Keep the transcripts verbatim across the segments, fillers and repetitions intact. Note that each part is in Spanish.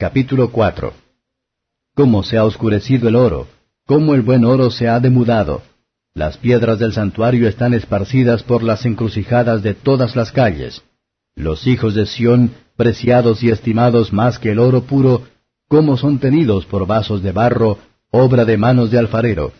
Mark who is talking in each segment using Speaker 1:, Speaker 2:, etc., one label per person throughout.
Speaker 1: Capítulo cuatro. Cómo se ha oscurecido el oro, cómo el buen oro se ha demudado. Las piedras del santuario están esparcidas por las encrucijadas de todas las calles. Los hijos de Sión, preciados y estimados más que el oro puro, cómo son tenidos por vasos de barro, obra de manos de alfarero.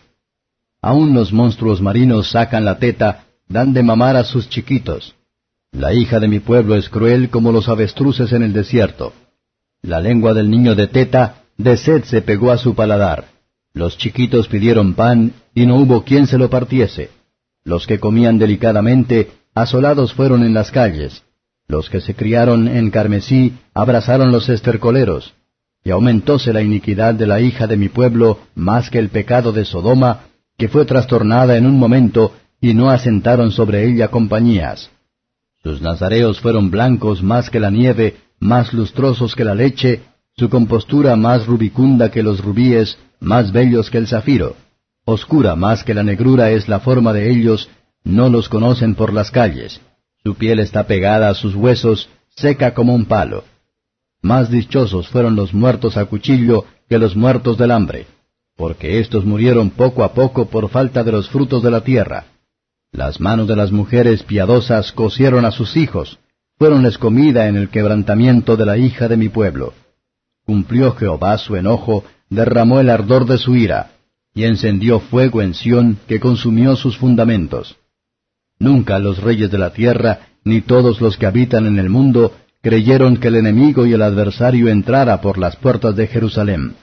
Speaker 1: Aún los monstruos marinos sacan la teta, dan de mamar a sus chiquitos. La hija de mi pueblo es cruel como los avestruces en el desierto. La lengua del niño de teta, de sed se pegó a su paladar. Los chiquitos pidieron pan, y no hubo quien se lo partiese. Los que comían delicadamente, asolados fueron en las calles. Los que se criaron en carmesí, abrazaron los estercoleros. Y aumentóse la iniquidad de la hija de mi pueblo más que el pecado de Sodoma, que fue trastornada en un momento, y no asentaron sobre ella compañías. Sus nazareos fueron blancos más que la nieve, más lustrosos que la leche, su compostura más rubicunda que los rubíes, más bellos que el zafiro. Oscura más que la negrura es la forma de ellos, no los conocen por las calles. Su piel está pegada a sus huesos, seca como un palo. Más dichosos fueron los muertos a cuchillo que los muertos del hambre, porque éstos murieron poco a poco por falta de los frutos de la tierra. Las manos de las mujeres piadosas cocieron a sus hijos, fuéronles comida en el quebrantamiento de la hija de mi pueblo. Cumplió Jehová su enojo, derramó el ardor de su ira, y encendió fuego en Sión que consumió sus fundamentos. Nunca los reyes de la tierra, ni todos los que habitan en el mundo, creyeron que el enemigo y el adversario entrara por las puertas de Jerusalén.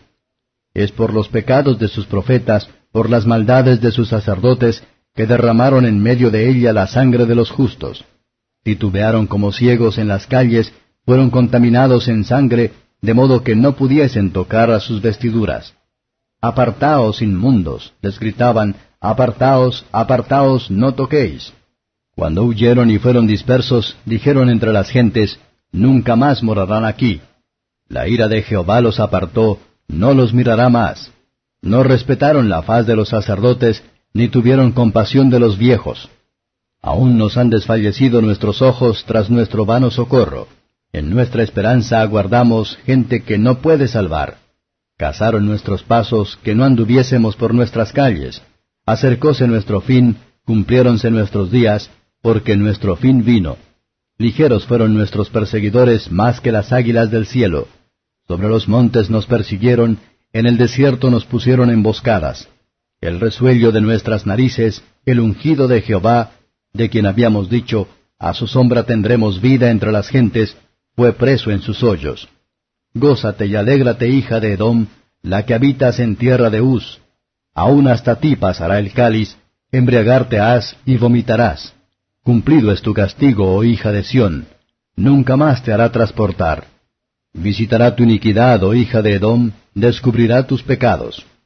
Speaker 1: Es por los pecados de sus profetas, por las maldades de sus sacerdotes, que derramaron en medio de ella la sangre de los justos. Titubearon como ciegos en las calles, fueron contaminados en sangre, de modo que no pudiesen tocar a sus vestiduras. Apartaos, inmundos, les gritaban, apartaos, apartaos, no toquéis. Cuando huyeron y fueron dispersos, dijeron entre las gentes, nunca más morarán aquí. La ira de Jehová los apartó, no los mirará más. No respetaron la faz de los sacerdotes, ni tuvieron compasión de los viejos. Aún nos han desfallecido nuestros ojos tras nuestro vano socorro. En nuestra esperanza aguardamos gente que no puede salvar. Cazaron nuestros pasos, que no anduviésemos por nuestras calles. Acercóse nuestro fin, cumpliéronse nuestros días, porque nuestro fin vino. Ligeros fueron nuestros perseguidores más que las águilas del cielo. Sobre los montes nos persiguieron, en el desierto nos pusieron emboscadas. El resuello de nuestras narices, el ungido de Jehová, de quien habíamos dicho, a su sombra tendremos vida entre las gentes, fue preso en sus hoyos. Gózate y alégrate, hija de Edom, la que habitas en tierra de Uz. Aún hasta ti pasará el cáliz, embriagarte has y vomitarás. Cumplido es tu castigo, oh hija de Sión, nunca más te hará transportar. Visitará tu iniquidad, oh hija de Edom, descubrirá tus pecados.